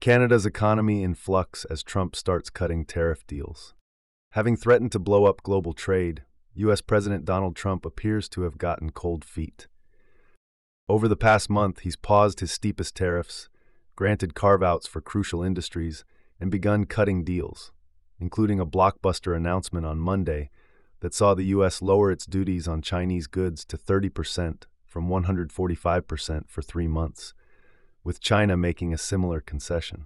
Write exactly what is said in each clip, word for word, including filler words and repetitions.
Canada's economy in flux as Trump starts cutting tariff deals. Having threatened to blow up global trade, U S President Donald Trump appears to have gotten cold feet. Over the past month, he's paused his steepest tariffs, granted carve-outs for crucial industries, and begun cutting deals, including a blockbuster announcement on Monday that saw the U S lower its duties on Chinese goods to thirty percent from one hundred forty-five percent for three months, with China making a similar concession.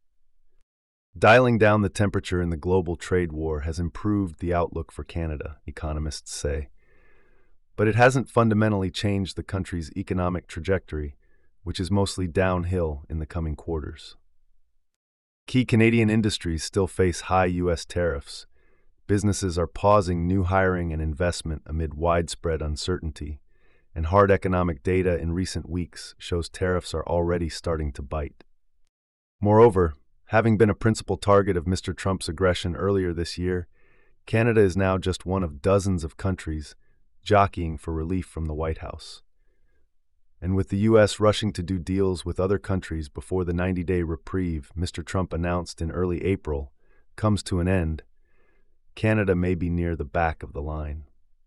Dialing down the temperature in the global trade war has improved the outlook for Canada, economists say. But it hasn't fundamentally changed the country's economic trajectory, which is mostly downhill in the coming quarters. Key Canadian industries still face high U S tariffs. Businesses are pausing new hiring and investment amid widespread uncertainty, and hard economic data in recent weeks shows tariffs are already starting to bite. Moreover, having been a principal target of Mister Trump's aggression earlier this year, Canada is now just one of dozens of countries jockeying for relief from the White House. And with the U S rushing to do deals with other countries before the ninety-day reprieve Mister Trump announced in early April comes to an end, Canada may be near the back of the line.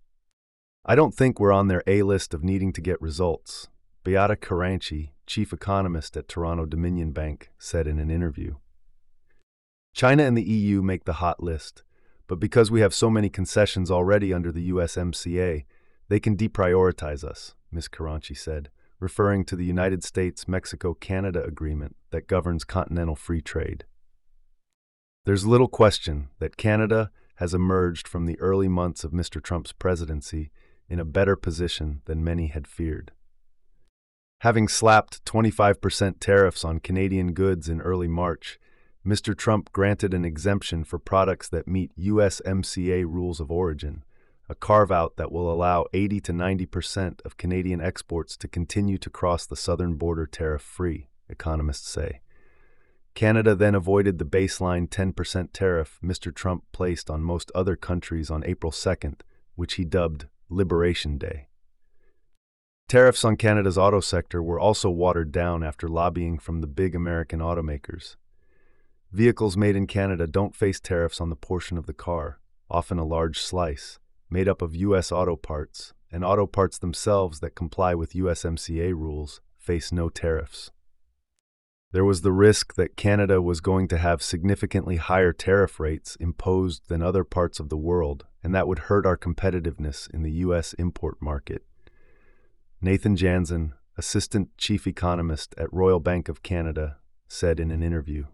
I don't think we're on their A-list of needing to get results, Beata Caranci, chief economist at Toronto Dominion Bank, said in an interview. China and the E U make the hot list, but because we have so many concessions already under the U S M C A, they can deprioritize us, Miz Caranci said, referring to the United States-Mexico-Canada agreement that governs continental free trade. There's little question that Canada has emerged from the early months of Mister Trump's presidency in a better position than many had feared. Having slapped twenty-five percent tariffs on Canadian goods in early March, Mister Trump granted an exemption for products that meet U S M C A rules of origin, a carve-out that will allow eighty to ninety percent of Canadian exports to continue to cross the southern border tariff-free, economists say. Canada then avoided the baseline ten percent tariff Mister Trump placed on most other countries on April second, which he dubbed Liberation Day. Tariffs on Canada's auto sector were also watered down after lobbying from the big American automakers. Vehicles made in Canada don't face tariffs on the portion of the car, often a large slice, made up of U S auto parts, and auto parts themselves that comply with U S M C A rules face no tariffs. There was the risk that Canada was going to have significantly higher tariff rates imposed than other parts of the world, and that would hurt our competitiveness in the U S import market. Nathan Janzen, assistant chief economist at Royal Bank of Canada, said in an interview.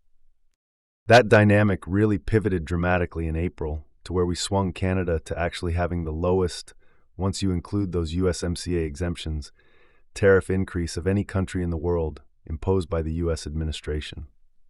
That dynamic really pivoted dramatically in April to where we swung Canada to actually having the lowest, once you include those U S M C A exemptions, tariff increase of any country in the world imposed by the U S administration.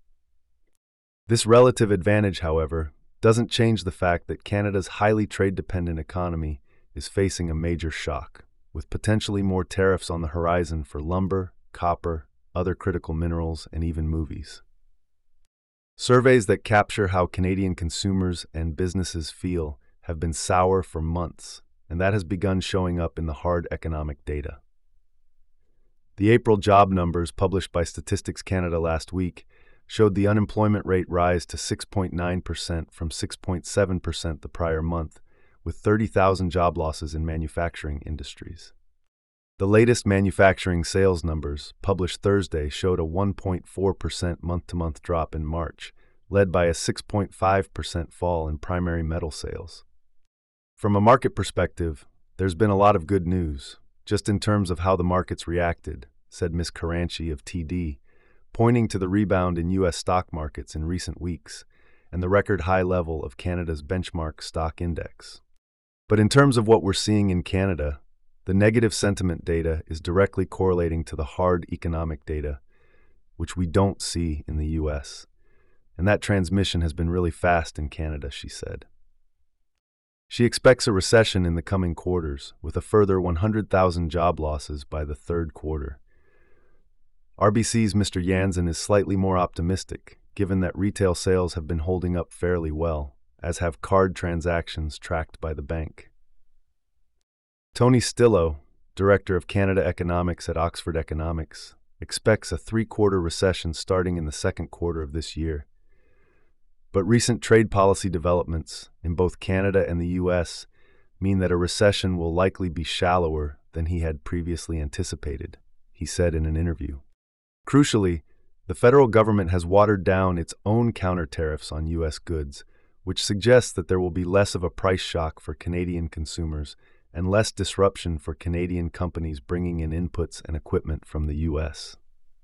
This relative advantage, however, doesn't change the fact that Canada's highly trade-dependent economy is facing a major shock, with potentially more tariffs on the horizon for lumber, copper, other critical minerals, and even movies. Surveys that capture how Canadian consumers and businesses feel have been sour for months, and that has begun showing up in the hard economic data. The April job numbers published by Statistics Canada last week showed the unemployment rate rise to six point nine percent from six point seven percent the prior month, with thirty thousand job losses in manufacturing industries. The latest manufacturing sales numbers, published Thursday, showed a one point four percent month-to-month drop in March, led by a six point five percent fall in primary metal sales. From a market perspective, there's been a lot of good news, just in terms of how the markets reacted, said Miz Caranci of T D, pointing to the rebound in U S stock markets in recent weeks and the record high level of Canada's benchmark stock index. But in terms of what we're seeing in Canada, the negative sentiment data is directly correlating to the hard economic data, which we don't see in the U S, and that transmission has been really fast in Canada, she said. She expects a recession in the coming quarters, with a further one hundred thousand job losses by the third quarter. R B C's Mister Janzen is slightly more optimistic, given that retail sales have been holding up fairly well, as have card transactions tracked by the bank. Tony Stillo, Director of Canada Economics at Oxford Economics, expects a three-quarter recession starting in the second quarter of this year. But recent trade policy developments in both Canada and the U S mean that a recession will likely be shallower than he had previously anticipated, he said in an interview. Crucially, the federal government has watered down its own counter tariffs on U S goods, which suggests that there will be less of a price shock for Canadian consumers and less disruption for Canadian companies bringing in inputs and equipment from the U S.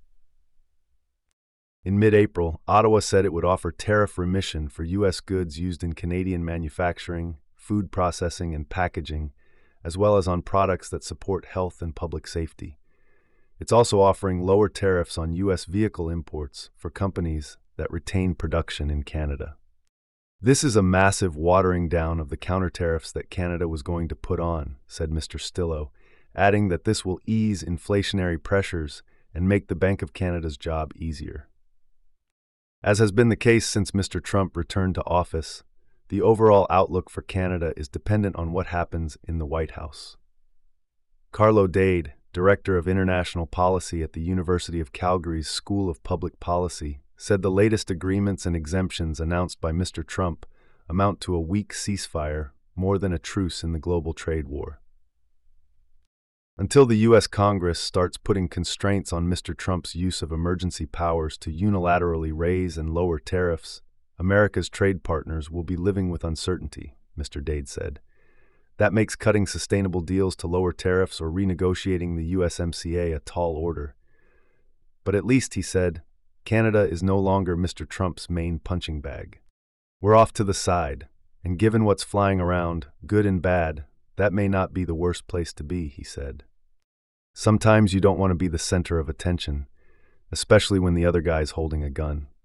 In mid-April, Ottawa said it would offer tariff remission for U S goods used in Canadian manufacturing, food processing, and packaging, as well as on products that support health and public safety. It's also offering lower tariffs on U S vehicle imports for companies that retain production in Canada. This is a massive watering down of the counter tariffs that Canada was going to put on, said Mister Stillo, adding that this will ease inflationary pressures and make the Bank of Canada's job easier. As has been the case since Mister Trump returned to office, the overall outlook for Canada is dependent on what happens in the White House. Carlo Dade, Director of International Policy at the University of Calgary's School of Public Policy, said the latest agreements and exemptions announced by Mister Trump amount to a weak ceasefire more than a truce in the global trade war. Until the U S Congress starts putting constraints on Mister Trump's use of emergency powers to unilaterally raise and lower tariffs, America's trade partners will be living with uncertainty, Mister Dade said. That makes cutting sustainable deals to lower tariffs or renegotiating the U S M C A a tall order. But at least, he said, Canada is no longer Mister Trump's main punching bag. We're off to the side, and given what's flying around, good and bad, that may not be the worst place to be, he said. Sometimes you don't want to be the center of attention, especially when the other guy's holding a gun.